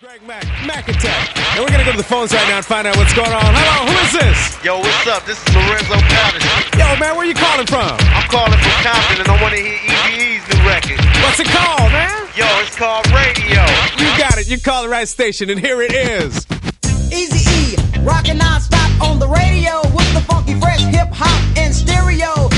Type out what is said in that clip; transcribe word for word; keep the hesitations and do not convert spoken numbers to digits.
Greg Mack, Mac Attack. And we're going to go to the phones right now and find out what's going on. Hello, who is this? Yo, what's up? This is Lorenzo Patterson. Yo, man, where you calling from? I'm calling from Compton, and I want to hear E B E's new record. What's it called, man? Yo, it's called Radio. You got it. You call the right station, and here it is. Easy E, rockin' non-stop on the radio with the funky, fresh hip-hop and stereo.